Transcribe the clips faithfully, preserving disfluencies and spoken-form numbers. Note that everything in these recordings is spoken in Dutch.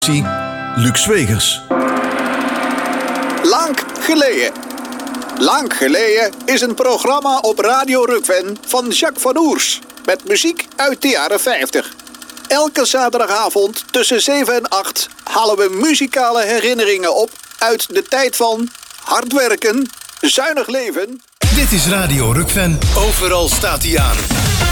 Luc Zwegers. Lang geleden. Lang geleden is een programma op Radio Rukven van Jacques van Oers. Met muziek uit de jaren vijftig. Elke zaterdagavond tussen zeven en acht halen we muzikale herinneringen op uit de tijd van hard werken, zuinig leven. Dit is Radio Rukven. Overal staat hij aan.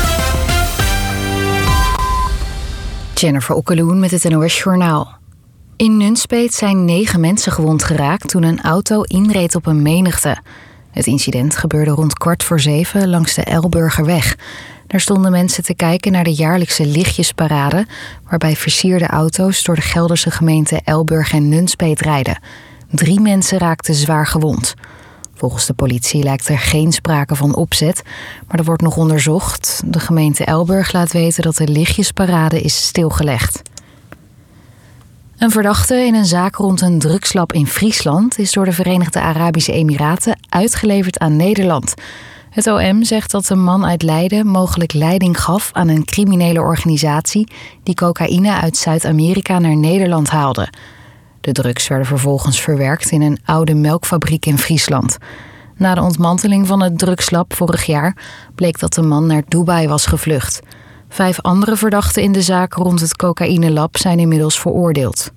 Jennifer Okkeloen met het N O S Journaal. In Nunspeet zijn negen mensen gewond geraakt toen een auto inreed op een menigte. Het incident gebeurde rond kwart voor zeven langs de Elburgerweg. Daar stonden mensen te kijken naar de jaarlijkse lichtjesparade, waarbij versierde auto's door de Gelderse gemeenten Elburg en Nunspeet rijden. Drie mensen raakten zwaar gewond. Volgens de politie lijkt er geen sprake van opzet, maar er wordt nog onderzocht. De gemeente Elburg laat weten dat de lichtjesparade is stilgelegd. Een verdachte in een zaak rond een drugslab in Friesland is door de Verenigde Arabische Emiraten uitgeleverd aan Nederland. Het O M zegt dat de man uit Leiden mogelijk leiding gaf aan een criminele organisatie die cocaïne uit Zuid-Amerika naar Nederland haalde. De drugs werden vervolgens verwerkt in een oude melkfabriek in Friesland. Na de ontmanteling van het drugslab vorig jaar bleek dat de man naar Dubai was gevlucht. Vijf andere verdachten in de zaak rond het cocaïnelab zijn inmiddels veroordeeld.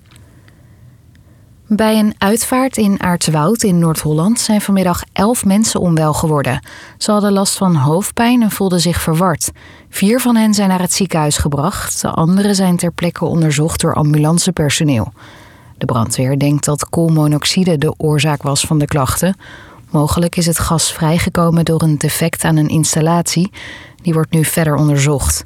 Bij een uitvaart in Aartswoud in Noord-Holland zijn vanmiddag elf mensen onwel geworden. Ze hadden last van hoofdpijn en voelden zich verward. Vier van hen zijn naar het ziekenhuis gebracht. De anderen zijn ter plekke onderzocht door ambulancepersoneel. De brandweer denkt dat koolmonoxide de oorzaak was van de klachten. Mogelijk is het gas vrijgekomen door een defect aan een installatie. Die wordt nu verder onderzocht.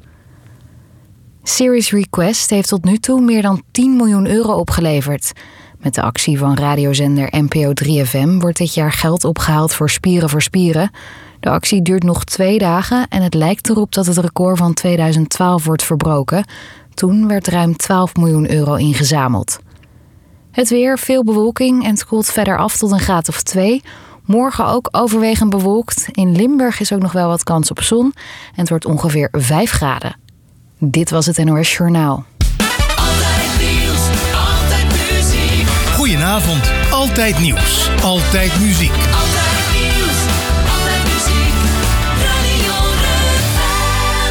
Serious Request heeft tot nu toe meer dan tien miljoen euro opgeleverd. Met de actie van radiozender N P O drie F M wordt dit jaar geld opgehaald voor Spieren voor Spieren. De actie duurt nog twee dagen en het lijkt erop dat het record van tweeduizend twaalf wordt verbroken. Toen werd ruim twaalf miljoen euro ingezameld. Het weer, veel bewolking en het koelt verder af tot een graad of twee. Morgen ook overwegend bewolkt. In Limburg is ook nog wel wat kans op zon en het wordt ongeveer vijf graden. Dit was het N O S Journaal. Altijd nieuws, altijd muziek. Goedenavond. Altijd nieuws. Altijd muziek. Altijd nieuws, altijd muziek. Radio Rukven.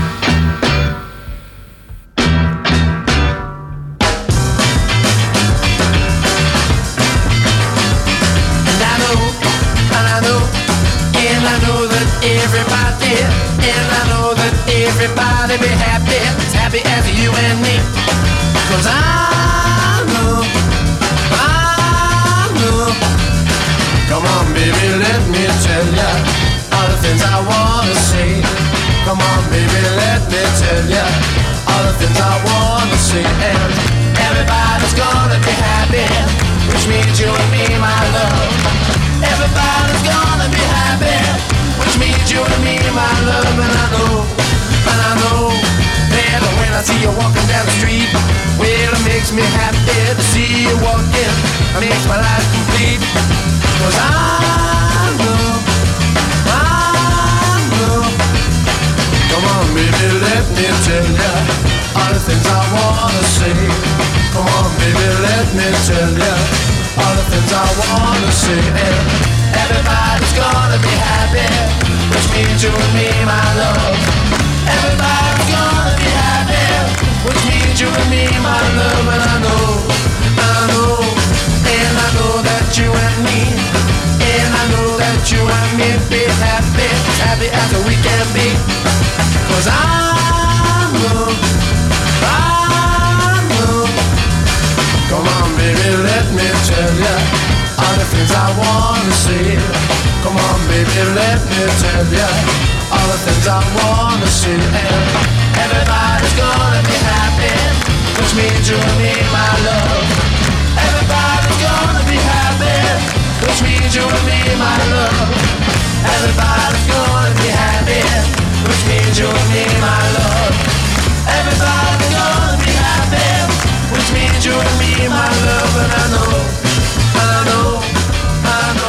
And I know, and I know, and I know that everybody, and I know that everybody be happy, as happy as you and me. Cause I know, I know. Come on baby, let me tell ya all the things I wanna say. Come on baby, let me tell ya all the things I wanna say. And everybody's gonna be happy, which means you and me, my love. Everybody's gonna be happy, which means you and me, my love. And I know, and I know that when I see you walking down the street, well, it makes me happy to see you walking. It makes my life complete. Cause I know, I know. Come on, baby, let me tell ya all the things I wanna say. Come on, baby, let me tell ya all the things I wanna say. And everybody's gonna be happy, which means you and me, my love. Everybody's gonna be happy, which means you and me, my love. And I know, I know, and I know that you and me, and I know that you and me be happy, as happy as we can be. Cause I know, I know. Come on baby, let me tell ya all the things I wanna say. Come on baby, let me tell ya all the things I wanna say. And everybody's gonna be happy, which means you and me, my love. Everybody's gonna be happy, which means you and me, my love. Everybody's gonna be happy, which means you and me, my love. Everybody's gonna be happy, which means you and me, my love. And I know, I know, I know.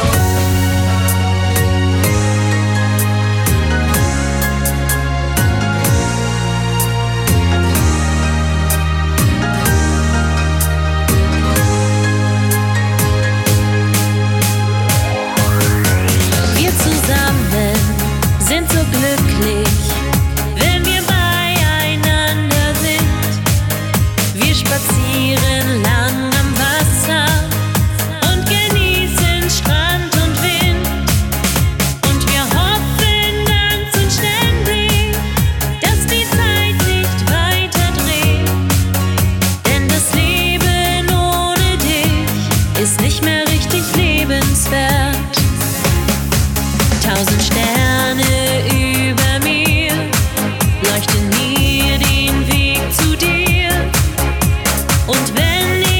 spazieren lang am Wasser und genießen Strand und Wind. Und wir hoffen ganz und ständig, dass die Zeit nicht weiter dreht. Denn das Leben ohne dich ist nicht mehr richtig lebenswert. Tausend Sterne über mir leuchten mir den Weg zu dir. Und wenn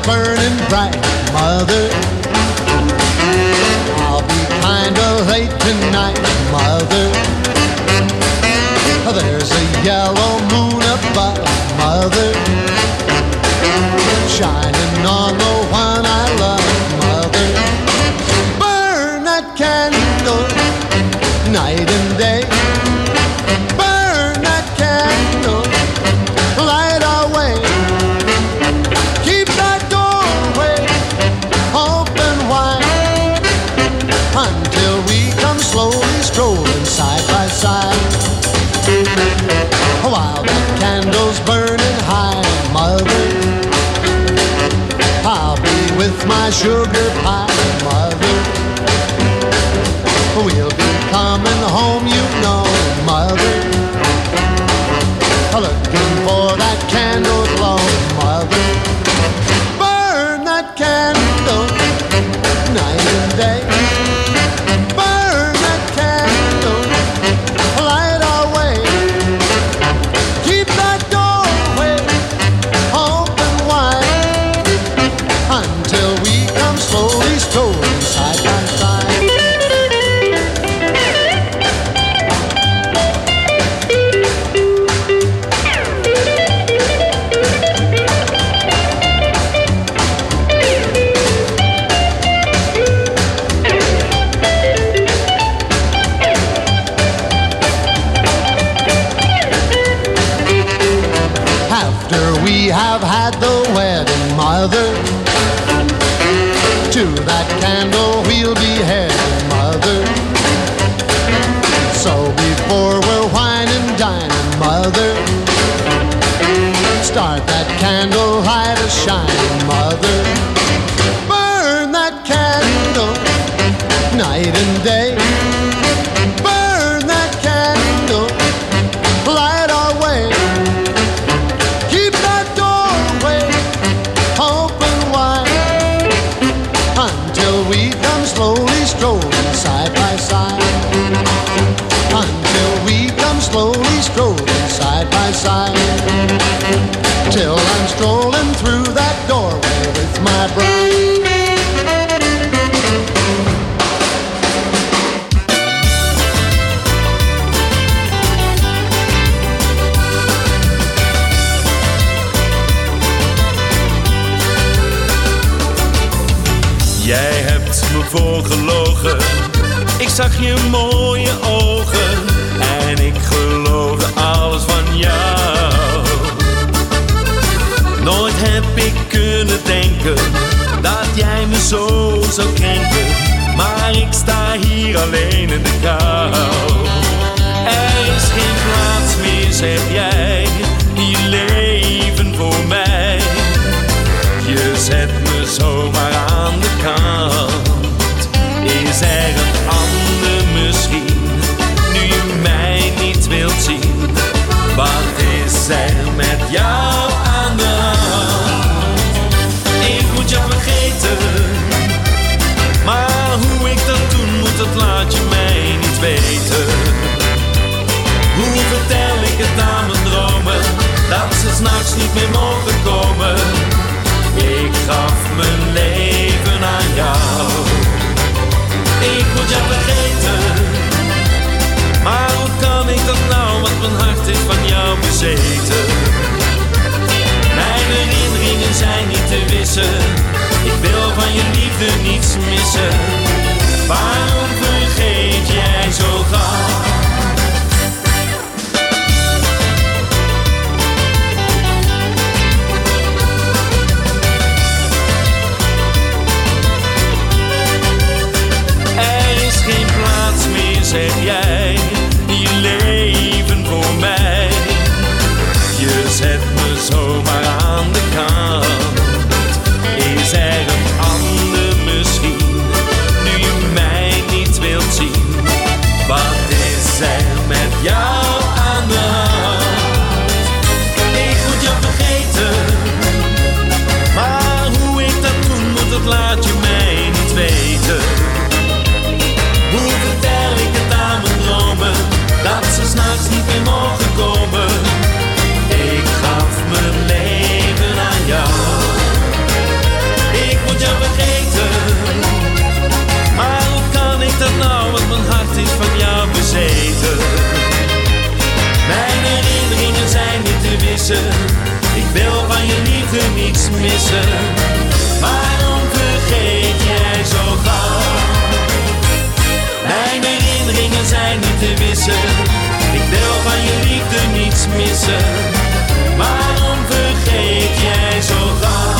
burning bright, Mother. I'll be kinda late tonight, Mother. There's a yellow moon above, Mother, shining on the one I love, Mother. Burn that candle night and day. Burn that candle, light our way. Keep that doorway open wide until we come slowly strolling side by side. While that candle's burning high, Mother, I'll be with my sugar pie, Mother. We'll be coming home, you know, Mother, looking for that candle glow, Mother. Burn that candle night and day. Burn that candle, light our way. Keep that doorway open wide until we come slowly strolling side by side. After we have had the wedding, Mother, to that candle we'll be heading, Mother. So before we're wine and dining, Mother, start that candle light a shine, Mother. Burn that candle night and day. Burn that candle, light our way. Keep that doorway open wide until we come slowly strolling side by side. Until we come slowly strolling side by side. Till I'm strolling through that doorway with my bride. Jij hebt me voorgelogen, ik zag je mooie ogen en ik geloofde alles van jou. Nooit heb ik kunnen denken dat jij me zo zou krenken, maar ik sta hier alleen in de kou. Er is geen plaats meer, zeg jij, in je leven voor mij. Je zet me zomaar aan de kant. Is er een ander misschien, nu je mij niet wilt zien? Wat is er met jou aan de hand? Ik moet jou vergeten, maar hoe ik dat doen moet, dat laat je mij niet weten. Hoe vertel ik het aan mijn dromen, dat ze 's nachts niet meer mogen komen? Ik gaf mijn leven aan jou. Ik moet jou vergeten, maar hoe kan ik dat nou, want mijn hart is van jou bezeten. Mijn herinneringen zijn niet te wissen, ik wil van je liefde niets missen. Waarom vergeet jij zo gauw? Geen plaats meer, zeg jij, in je leven voor mij. Je zet me zomaar aan de kant. Is er een ander misschien, nu je mij niet wilt zien? niets missen. Waarom vergeet jij zo gauw? Mijn herinneringen zijn niet te wissen. Ik wil van je liefde niets missen. Waarom vergeet jij zo gauw?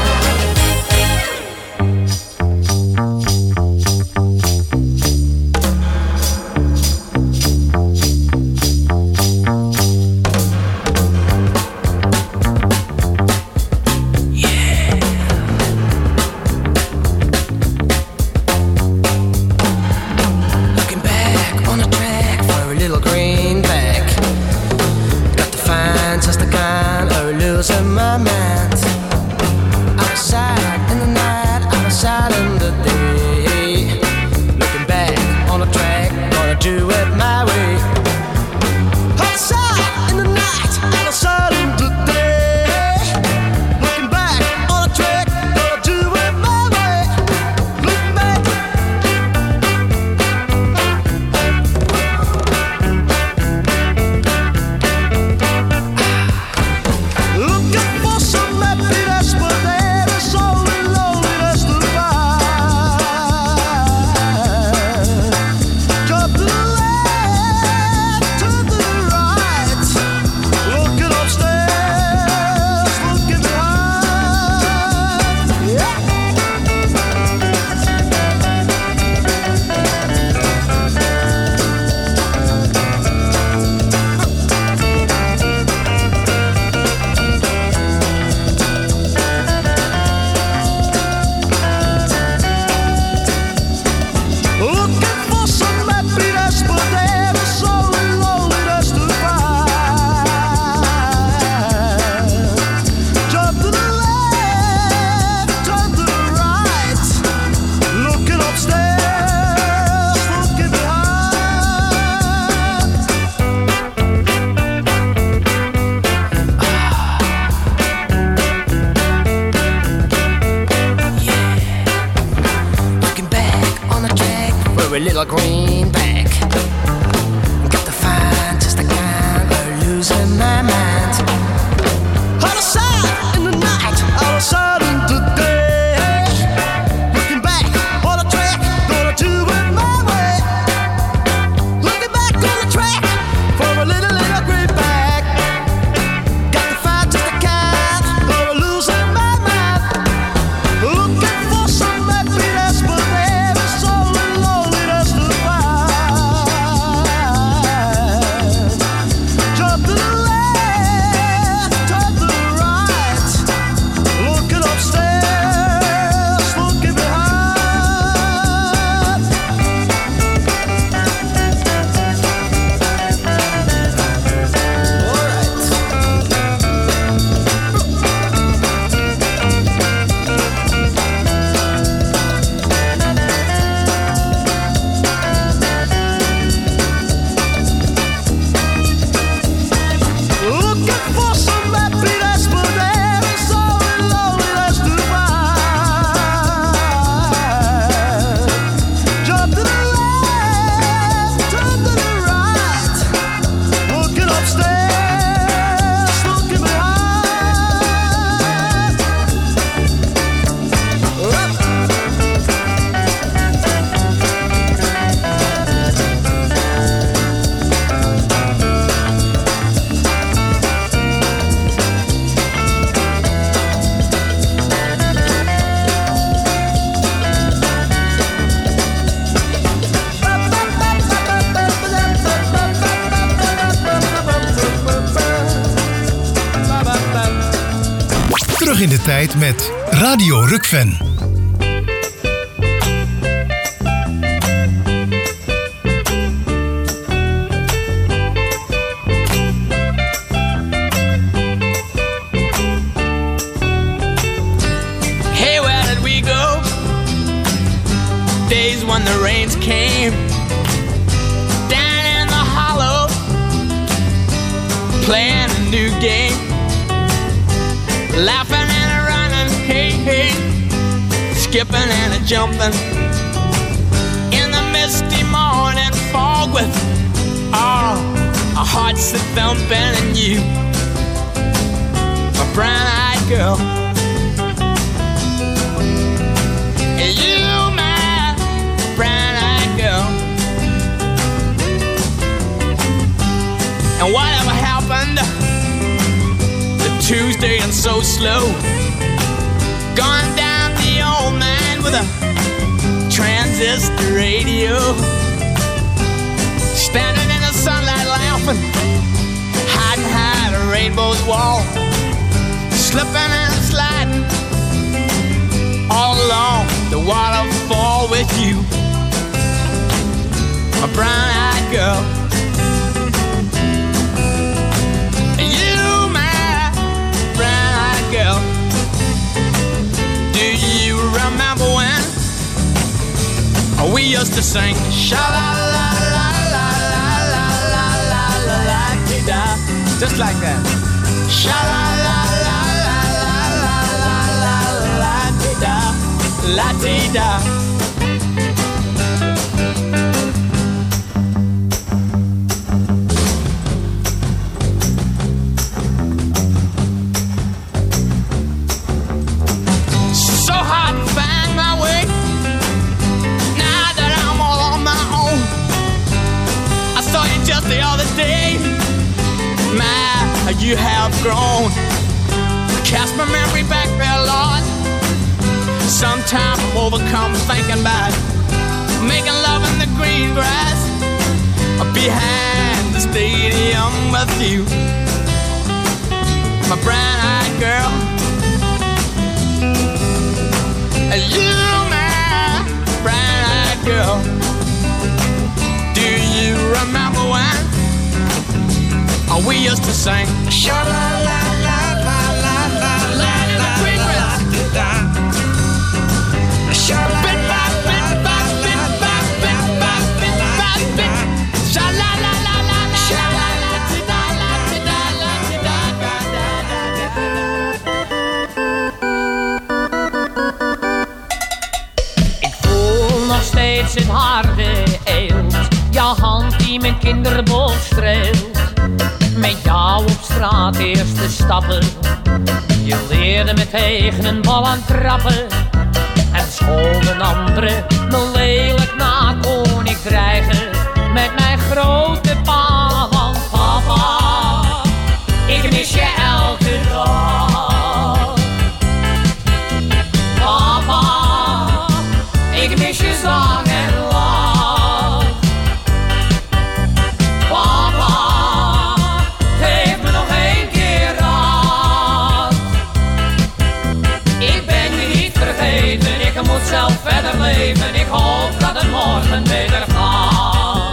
Terug in de tijd met Radio Rukven. Hey, where did we go? Days when the rains came down in the hollow, playing a new game, laughing and a running, hey, hey, skipping and a jumping in the misty morning fog with all our hearts that thumping, and you, my brown-eyed girl, And whatever happened to Tuesday and so slow? Gone down the old man with a transistor radio, standing in the sunlight laughing, hiding behind a rainbow's wall, slipping and sliding all along the waterfall with you, a brown-eyed girl. You, my brown-eyed girl. Do you remember when we used to sing sha-la-la-la-la-la-la-la-la-la-la-la-la-la-la-la, just like that. Sha-la-la-la-la-la-la-la-la-la-la-la-la-la. So hard to find my way now that I'm all on my own. I saw you just the other day. My, you have grown. Cast my memory back there, Lord. Sometimes I'm overcome thinking about making love in the green grass behind the stadium with you, my brown-eyed girl. You, my brown-eyed girl. Do you remember when we used to sing sha-la-la-la-la-la-la-la in the green grass? Ik voel nog steeds het harde eelt, jouw hand die mijn kinderboog streelt. Met jou op straat eerste stappen, je leerde me tegen een bal aan trappen. En school een andere me lelijk na, kon ik dreigen met mijn grote pa. Want papa, ik mis je elke dag. Papa, ik mis je zang en lach. Papa, geef me nog één keer raad. Ik ben je niet vergeten, ik moet zelf verder leven. Ik hoop dat het morgen beter gaat.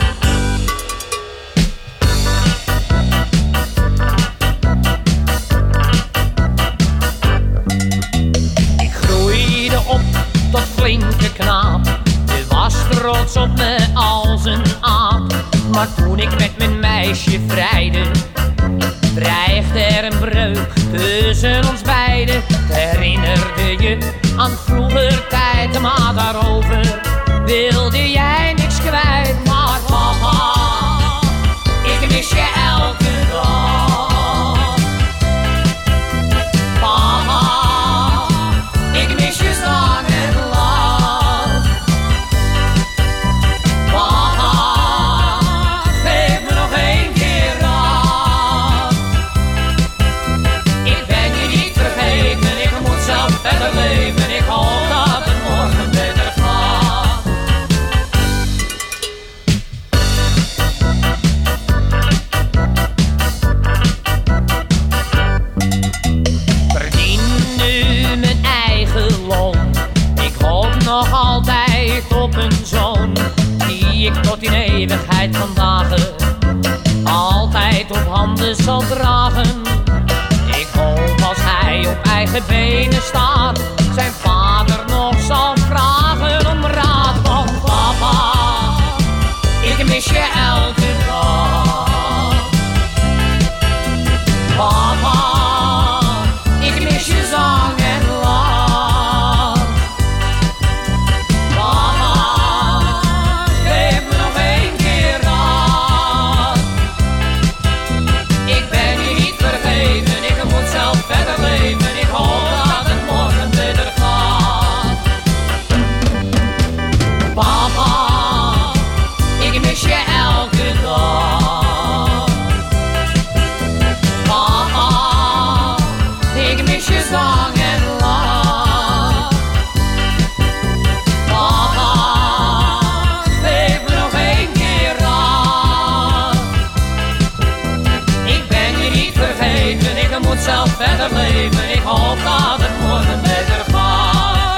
Ik groeide op tot flinke knaap. Je was trots op me als een aap. Maar toen ik met mijn meisje vrijde, dreigde er een breuk tussen ons beiden. Herinnerde je aan vroeger tijd, maar daarover wilde jij niks kwijt. Maar papa, ik mis je elke dag. Papa, ik mis je zang en lach. Papa, geef me nog één keer raad. Ik ben je niet vergeten, ik moet zelf verder leven. Ik hoop dat het morgen beter gaat. Verdien nu mijn eigen loon. Ik hoop nog altijd op een zoon die ik tot in eeuwigheid van dagen altijd op handen zal dragen. Ik hoop als hij op eigen benen staat, zijn vader nog zal vragen om raad. Want papa, ik mis je elke dag. Papa, ik mis je zang en lach. Papa, geef me nog één keer raad. Ik ben je niet vergeten, ik moet zelf verder leven. Ik hoop dat het morgen beter feestjes lang en lang. Papa, geef me nog één keer aan. Ik ben je niet vergeten, ik moet zelf verder leven. Ik hoop dat het morgen beter gaat.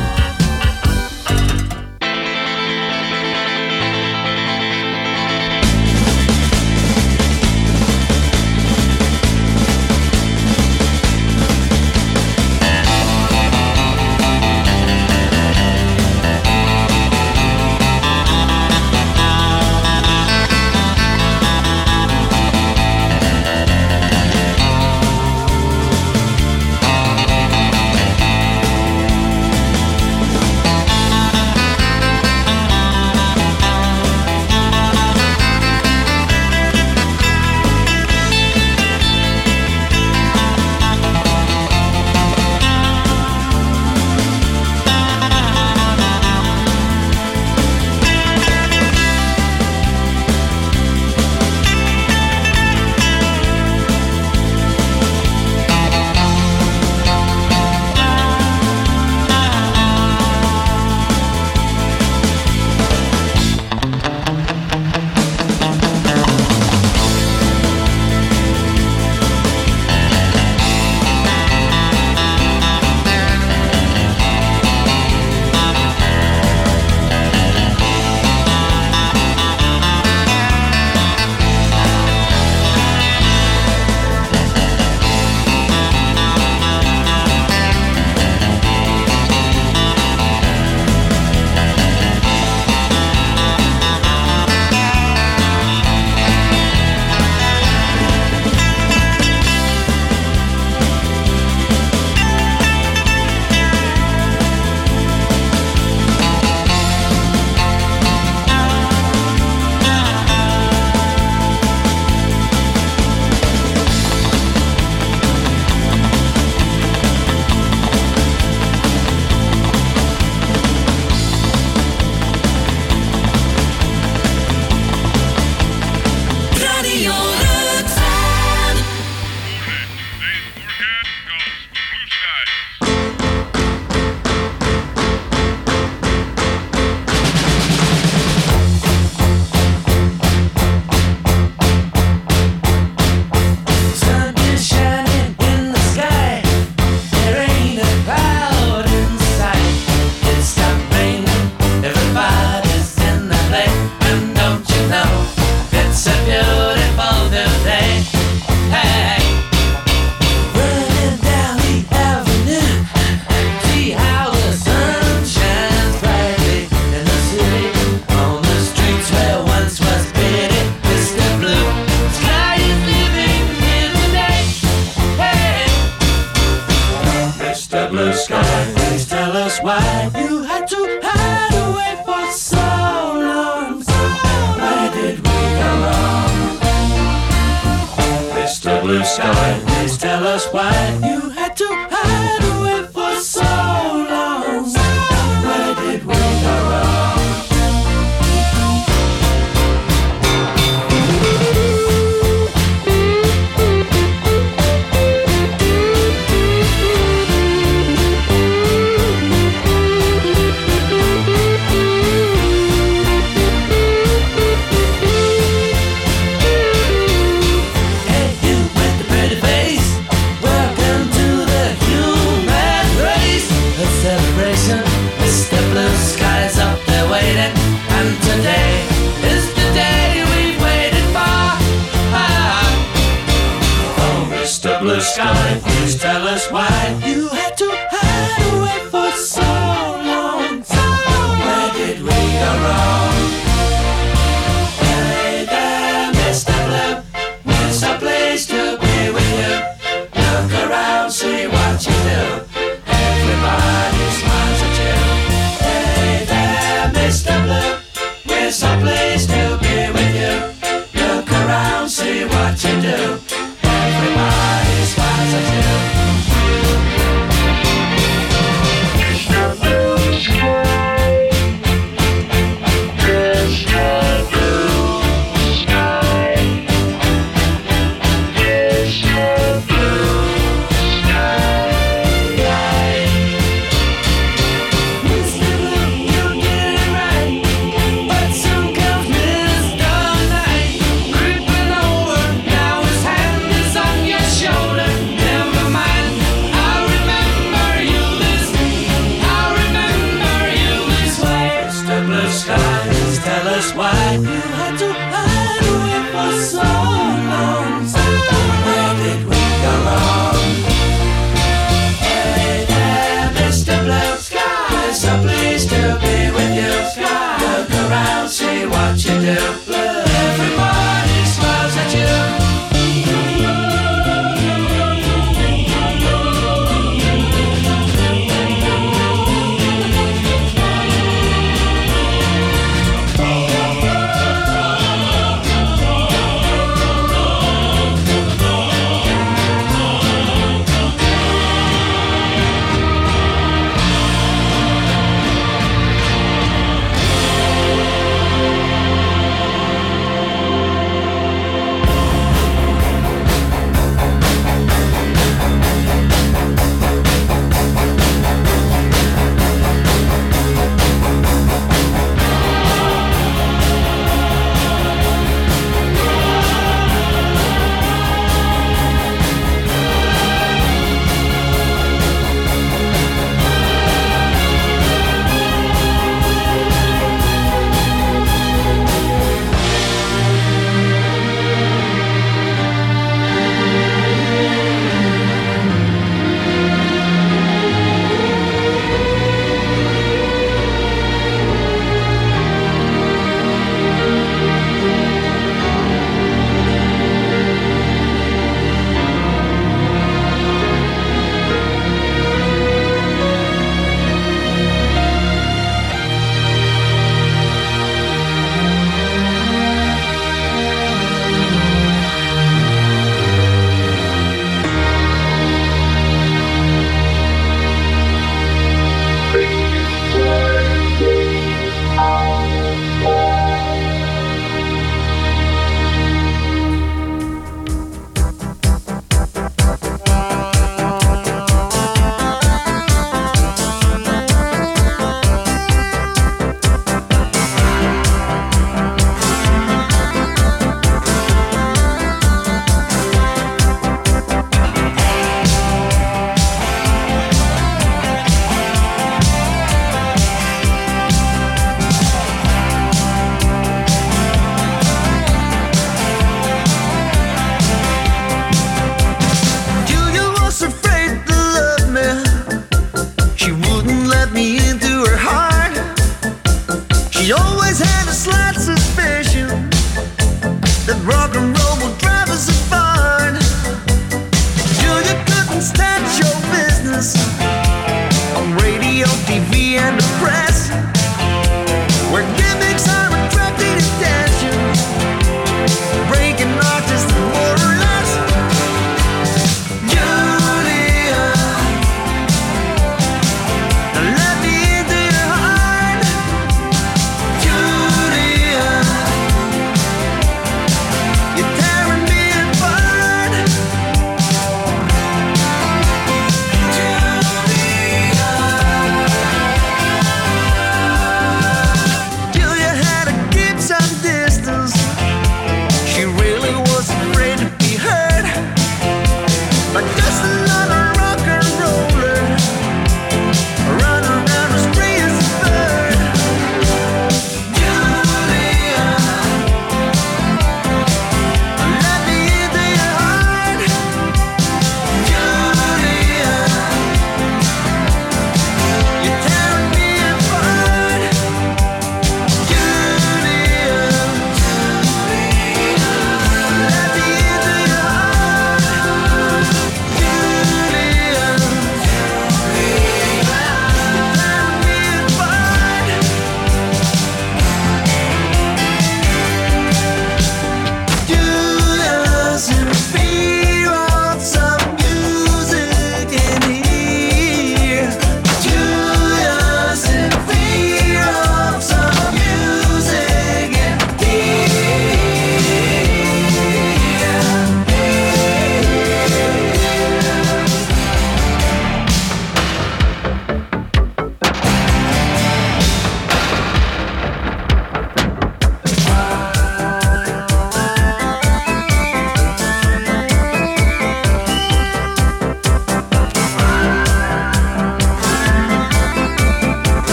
Blue sky, please tell us why you had to hide away for so long. Where did we go wrong? Blue sky, please tell us why you had to hide away for so long. Where did we go wrong? Hey there, Mister Blue, it's a place to be with you. Look around, see what you do. Everybody smiles at you. Hey there, Mister Blue, it's a place to be with you. Look around, see what you do. Everybody smiles at you.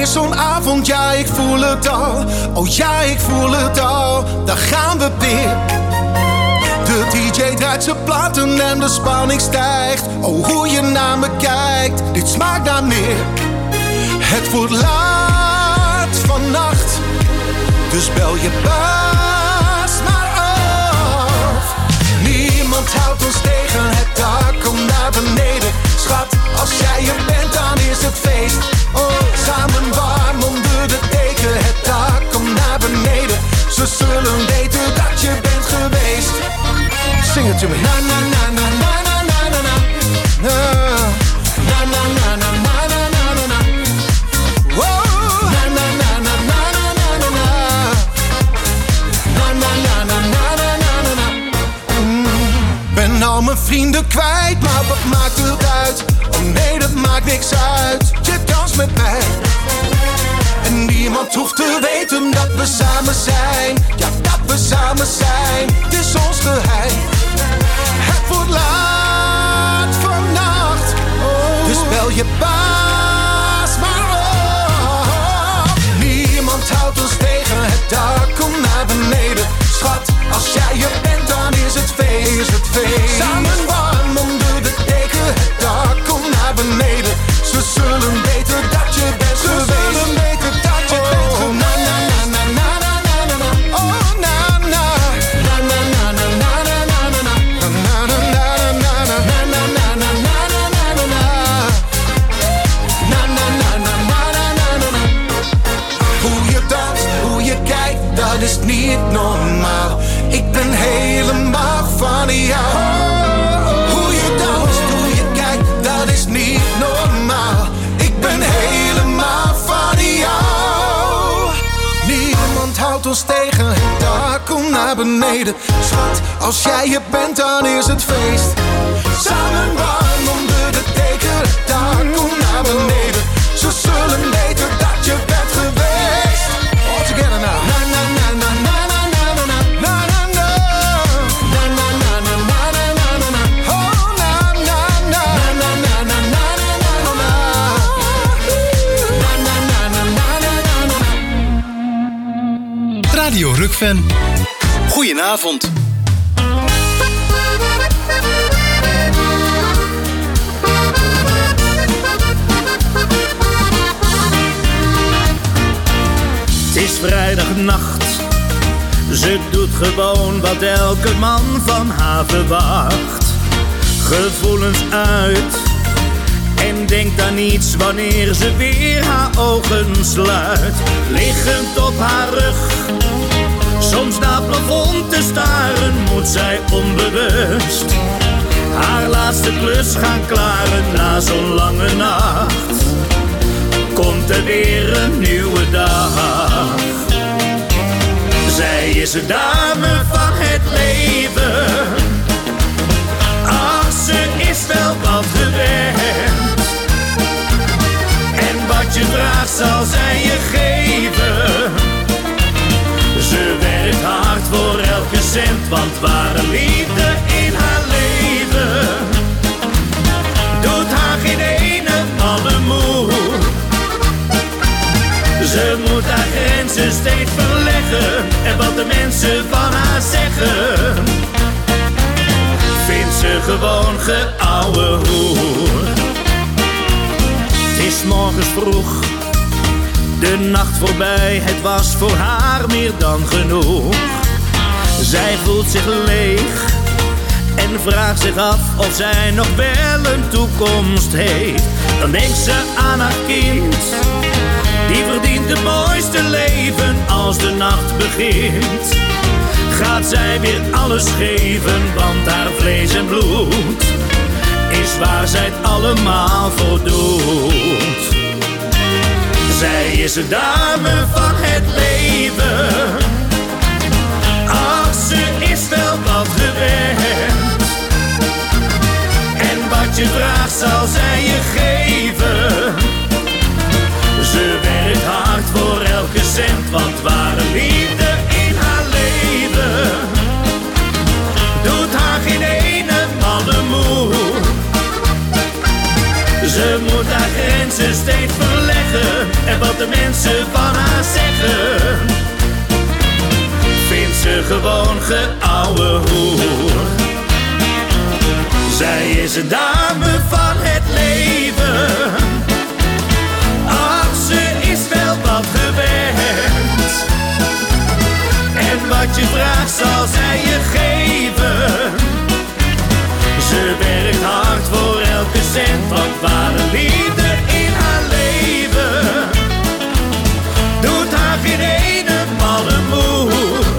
weer zo'n avond, ja ik voel het al. Oh ja, ik voel het al, daar gaan we weer. De D J draait zijn platen en de spanning stijgt. Oh, hoe je naar me kijkt, dit smaakt naar meer. Het wordt laat vannacht, dus bel je baas maar af. Niemand houdt ons tegen, het dak komt naar beneden. Schat, als jij er bent, dan is het feest. Oh, samen warm onder de deken, het dak komt naar beneden. Ze zullen weten dat je bent geweest. Sing it to me. Na na na na na na na na na. Na na na na na na na na na. Whoa. Na na na na na na na na na. Na na na na na na na na. Ben al mijn vrienden kwijt, maar wat maakt het uit? Oh nee, dat maakt niks uit. Je danst met mij. En niemand hoeft te weten dat we samen zijn. Ja, dat we samen zijn. Het is ons geheim. Het wordt laat vannacht, oh. Dus bel je baas maar op. Niemand houdt ons tegen, het dak komt naar beneden. Schat, als jij er bent, dan is het feest, is het feest. Samen warm onder de deken, het dak komt naar beneden. Ze zullen weten dat je bent Ze geweest. Ze zullen weten dat je oh, bent geweest. Na na na na na na na na. Oh na na. Na na na na na na na na. Na na na na na na. Na na na na na na na na. Na na na na na na na na. Hoe je danst, hoe je kijkt, dat is niet normaal. Ik ben helemaal van jou. Hoe je danst, hoe je kijkt, dat is niet normaal. Ik ben helemaal van jou. Niemand houdt ons tegen, het dak komt naar beneden. Schat, als jij er bent, dan is het feest. Samen warm onder de deken, het dak komt naar beneden. Ze zullen weten dat je bent geweest. All together now. Na na na na na na na na na na na. Na na na na na na na na na. Oh na na na na na na na na na na. Na na na na na na na na. Radio Rukven. Goedenavond. Het is vrijdagnacht, ze doet gewoon wat elke man van haar verwacht. Gevoelens uit en denkt aan niets wanneer ze weer haar ogen sluit. Liggend op haar rug, soms naar het plafond te staren, moet zij onbewust haar laatste klus gaan klaren na zo'n lange nacht. Komt er weer een nieuwe dag. Zij is de dame van het leven. Ach, ze is wel wat gewend. En wat je vraagt zal zij je geven. Ze werkt hard voor elke cent, want ware liefde in haar leven doet haar geen ene malle moe. Ze moet haar grenzen steeds verleggen en wat de mensen van haar zeggen vindt ze gewoon geouwe hoer. Het is morgens vroeg, de nacht voorbij, het was voor haar meer dan genoeg. Zij voelt zich leeg en vraagt zich af of zij nog wel een toekomst heeft. Dan denkt ze aan haar kind, die verdient het mooiste leven als de nacht begint. Gaat zij weer alles geven, want haar vlees en bloed is waar zij het allemaal voor doet. Zij is de dame van het leven. Ach, ze is wel wat gewend. En wat je vraagt zal zij je geven. Ze werkt hard voor elke cent, want ware liefde in haar leven doet haar geen ene malle moe. Ze moet haar grenzen steeds verleggen en wat de de mensen van haar zeggen. Vindt ze gewoon geouwe hoer. Zij is een dame van het leven. Ach, ze is wel wat gewend. En wat je vraagt zal zij je geven. Ze werkt hard voor elke cent, want ware liefde in haar leven doet haar geen ene malle moer.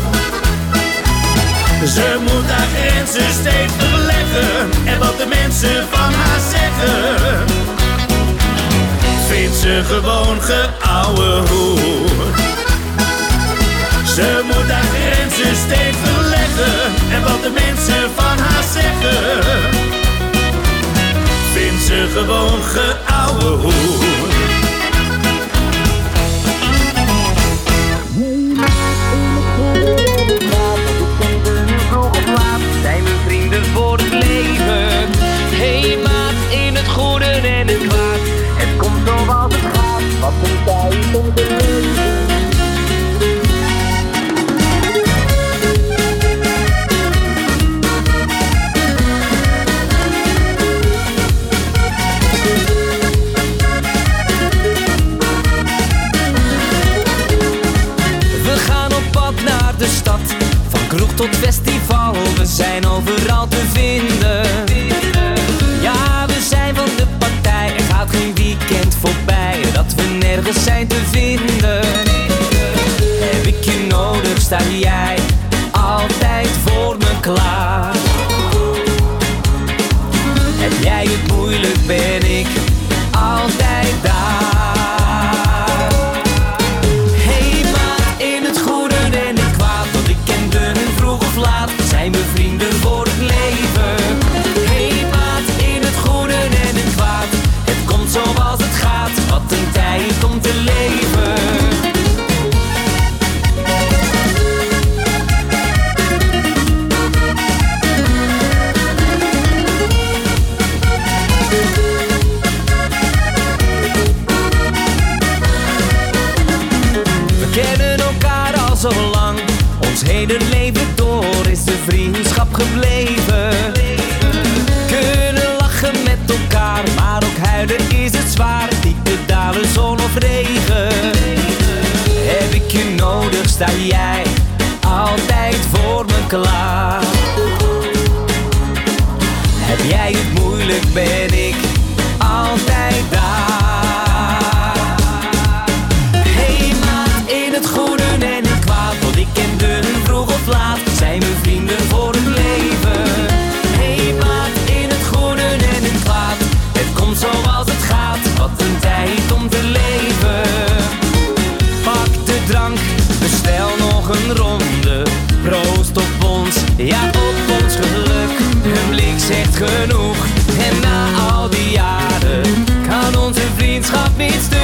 Ze moet haar grenzen steeds verleggen en wat de mensen van haar zeggen, vindt ze gewoon geouwe hoer. Ze moet haar grenzen steeds verleggen en wat de mensen van haar zeggen, vindt ze gewoon geouwe hoer. Zijn we vrienden voor het leven? Hey maat, in het goede en het kwaad. Het komt zoals het gaat, wat een tijd om te leven. De stad, van kroeg tot festival, we zijn overal te vinden. Ja, we zijn van de partij, er gaat geen weekend voorbij dat we nergens zijn te vinden. Heb ik je nodig, sta jij altijd voor me klaar. Heb jij het moeilijk, ben ik altijd daar. Zijn we vrienden voor het leven? Hey maat, in het goede en het kwaad. Het komt zoals het gaat, wat een tijd om te leven. We kennen elkaar al zo lang, ons hele leven door is de vriendschap gebleven. Kunnen lachen met elkaar, maar ook huilen is het zwaar. Diepe dalen, zon of regen. Heb ik je nodig, sta jij altijd voor me klaar. Heb jij het moeilijk, ben ik altijd daar. Hey maat, in het goede en het kwaad, want ik ken de vroeg of laat. Zijn we vrienden voor het leven? Hey maat, in het goede en het kwaad. Het komt zoals het gaat, wat een tijd om te leven. Pak de drank, bestel nog een ronde. Proost op ons, ja op ons geluk. Een blik zegt genoeg. En na al die jaren kan onze vriendschap niet stuk.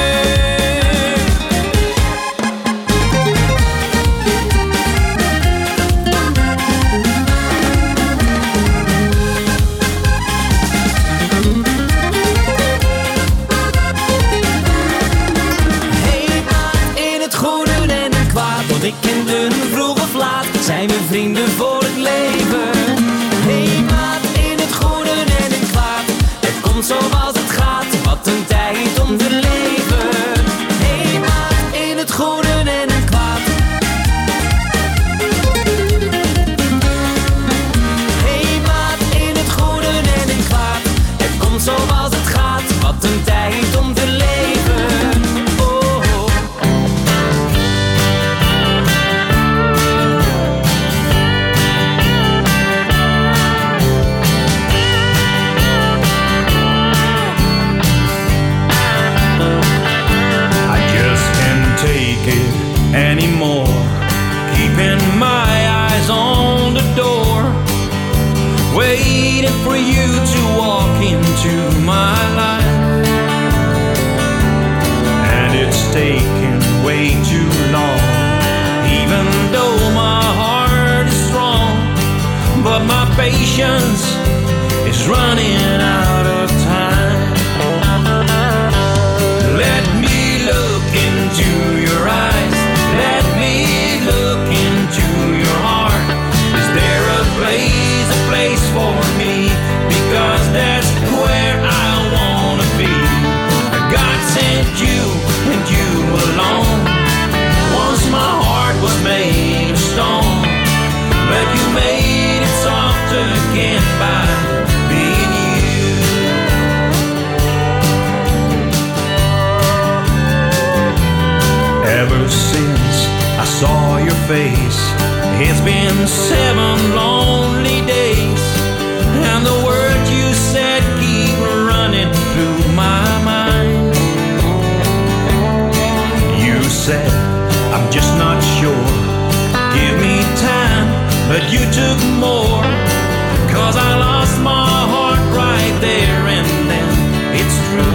Ik ken de vroeg of laat, zijn we vrienden voor het leven. Hey maat, in het goede en het kwaad. Het komt zoals het gaat, wat een tijd om te leven. Hey maat, in het goede en het kwaad. Hey maat, in het goede en het kwaad. Het komt zoals het gaat, wat een tijd om te leven. Anymore, keeping my eyes on the door, waiting for you to walk into my life. And it's taken way too long, even though my heart is strong, but my patience is running out of time. Let me look into ever since I saw your face. It's been seven lonely days, and the words you said keep running through my mind. You said, I'm just not sure, give me time, but you took more, 'cause I lost my heart right there and then, it's true.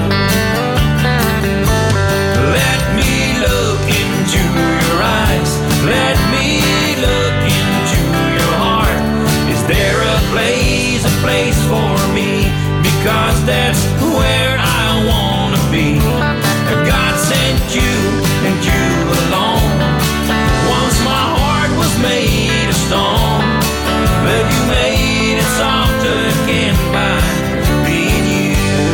Let me look into your eyes, let me look into your heart. Is there a place, a place for me? Because that's where I wanna be. God sent you and you alone. Once my heart was made of stone, but you made it soft again by being you.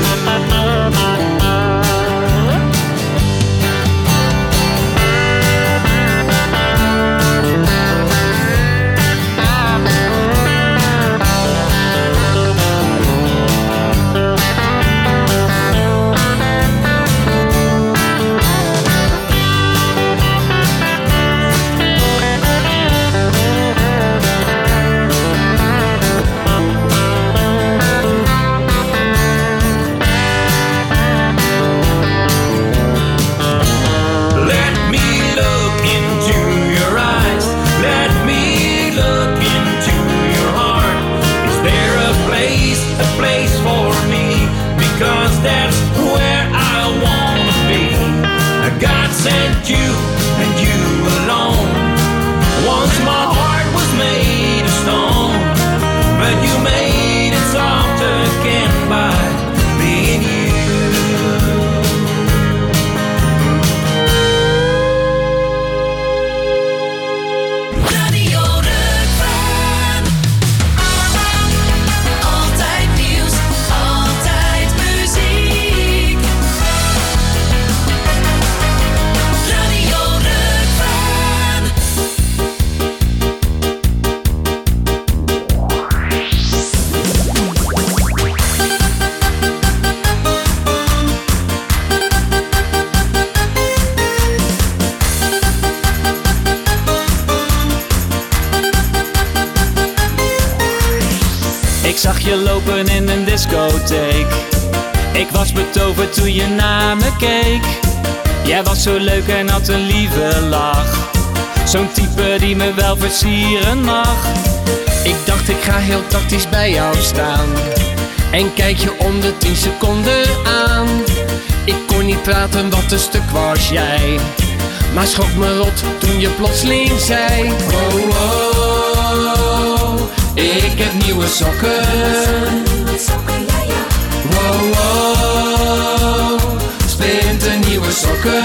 Sent you and you alone. Once my heart was made of stone, but you made it soft again by being you. Radio Rukven. Altijd nieuws, altijd muziek. Radio Rukven. Ik zag je lopen in een discotheek. Ik was betoverd toen je naar me keek. Jij was zo leuk en had een lieve lach. Zo'n type die me wel versieren mag. Ik dacht ik ga heel tactisch bij jou staan en kijk je om de tien seconden aan. Ik kon niet praten, wat een stuk was jij, maar schrok me rot toen je plotseling zei: oh, oh, ik heb nieuwe sokken. Wow, wow, splinternieuwe sokken.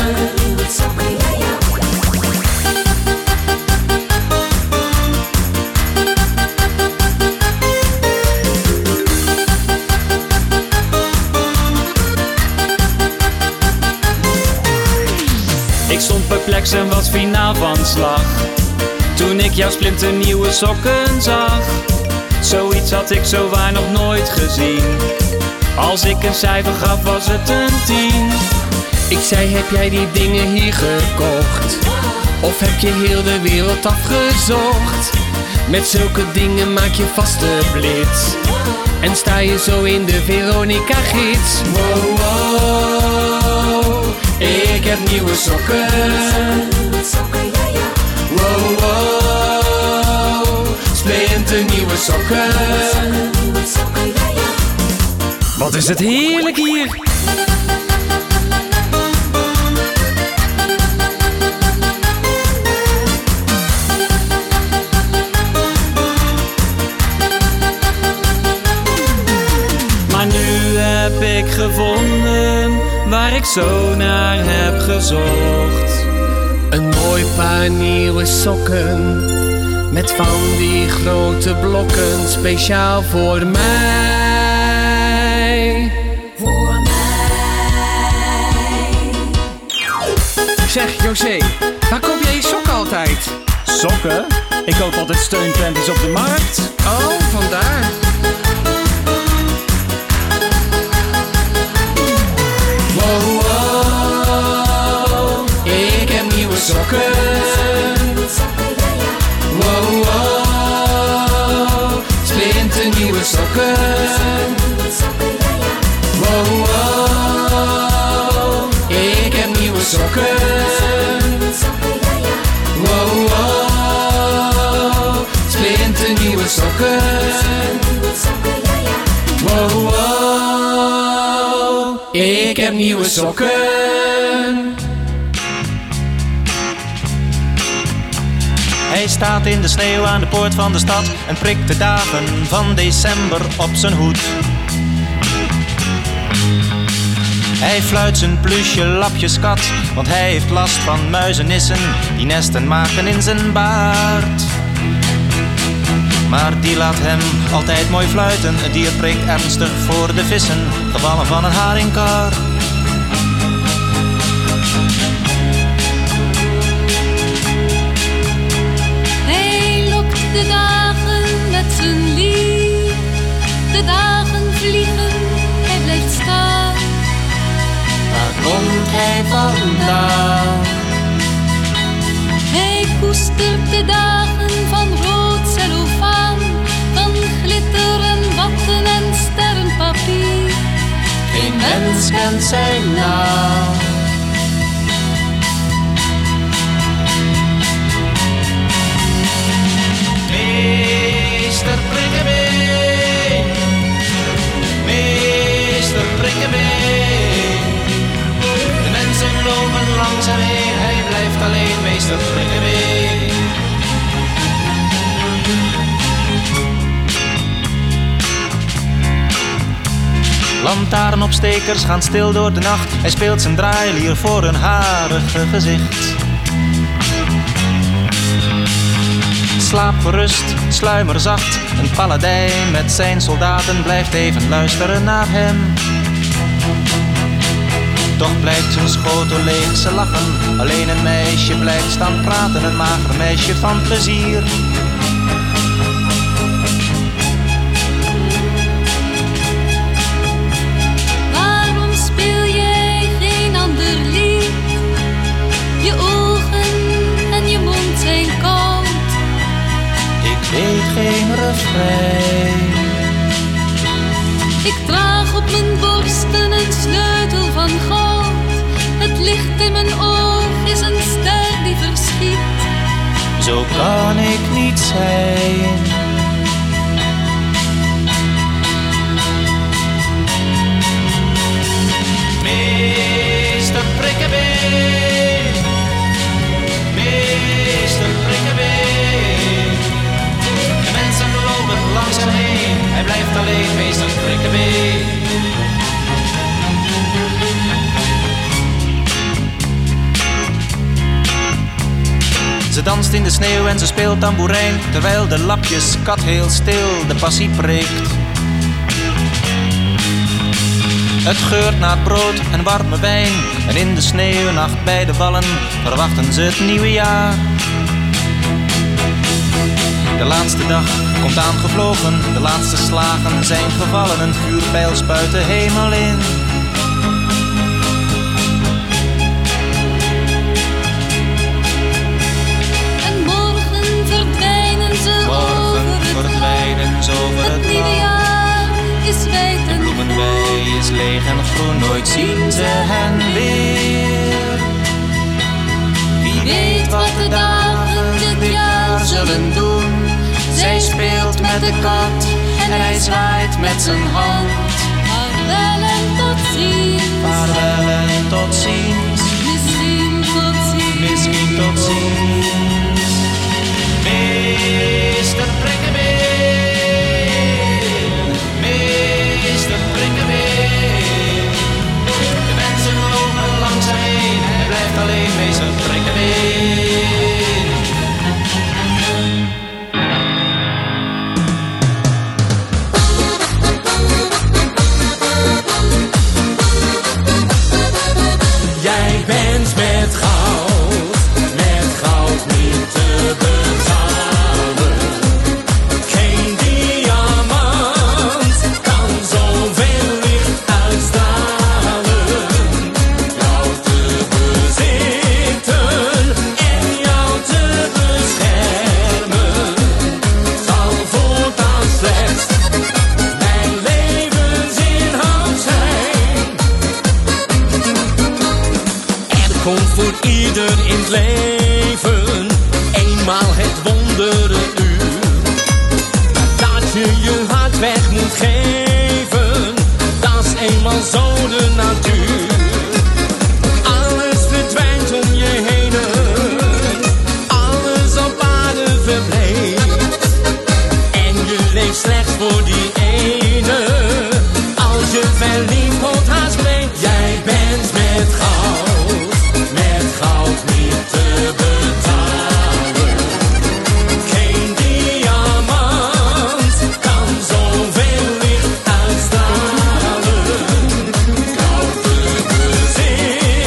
Ik stond perplex en was finaal van slag toen ik jouw splinternieuwe sokken zag. Zoiets had ik zowaar nog nooit gezien. Als ik een cijfer gaf was het een tien. Ik zei: heb jij die dingen hier gekocht? Of heb je heel de wereld afgezocht? Met zulke dingen maak je vast de blitz en sta je zo in de Veronica-gids. Wow, wow, ik heb nieuwe sokken. Wow, wow, splinternieuwe sokken. Wat is het heerlijk hier! Maar nu heb ik gevonden waar ik zo naar heb gezocht. Een mooi paar nieuwe sokken met van die grote blokken, speciaal voor mij. Voor mij. Zeg José, waar koop jij je sokken altijd? Sokken? Ik koop altijd steunpanties op de markt. Oh, vandaar. Wow, wow, ik heb sokken. Wow, wow, splinternieuwe sokken. Wow, wow, ik heb nieuwe sokken. Wow, wow, splinternieuwe sokken. Wow, wow, ik heb nieuwe sokken. Hij staat in de sneeuw aan de poort van de stad en prikt de dagen van december op zijn hoed. Hij fluit zijn plusje lapjeskat, want hij heeft last van muizenissen die nesten maken in zijn baard. Maar die laat hem altijd mooi fluiten, het dier prikt ernstig voor de vissen, gevallen van een haringkar. Hij lokt de dagen met zijn lied, de dagen vliegen, hij blijft staan. Waar komt hij vandaan? Hij koestert de dagen van rood cellofaan, van glitter en watten en sterrenpapier. Geen mens kent zijn naam. Meester Prikkebeen, meester Prikkebeen. De mensen lopen langs hem heen, hij blijft alleen, meester Prikkebeen. Lantaarnopstekers gaan stil door de nacht, hij speelt zijn draailier voor een harige gezicht. Slaap gerust, sluimer zacht, een paladijn met zijn soldaten blijft even luisteren naar hem. Toch blijft zijn schotel leeg, ze lachen, alleen een meisje blijft staan praten, een mager meisje van plezier. Waarom speel jij geen ander lied? Je ogen en je mond zijn koud. Ik weet geen refrein. Ik draag op mijn borsten een sleutel van goud. Het licht in mijn oog is een ster die verschiet. Zo kan ik niet zijn. Meester Prikkebeen, meester Prikkebeen. De mensen lopen langs hem heen, hij blijft alleen, meester Prikkebeen. Ze danst in de sneeuw en ze speelt tamboerijn, terwijl de lapjeskat heel stil de passie preekt. Het geurt naar brood en warme wijn, en in de sneeuwnacht bij de wallen verwachten ze het nieuwe jaar. De laatste dag komt aangevlogen, de laatste slagen zijn gevallen, een vuurpijl spuit de hemel in. En morgen verdwijnen ze Morgen over het verdwijnen ze over Het het nieuwe land. jaar is wijd De en bloemenwei is leeg en groen, nooit zien ze hen weer. Wie weet wat de dagen dit jaar zullen doen. Zij speelt met de kat en hij zwaait met zijn hand. Vaarwel en tot ziens. Vaarwel en tot ziens. Misschien tot ziens. Misschien tot ziens. Meester Prikkebeen, meester Prikkebeen. De mensen lopen langs hem heen, hij blijft alleen, meester Prikkebeen. komt voor ieder in het leven eenmaal het wondere uur. Dat je je hart weg moet geven, dat is eenmaal zo de natuur.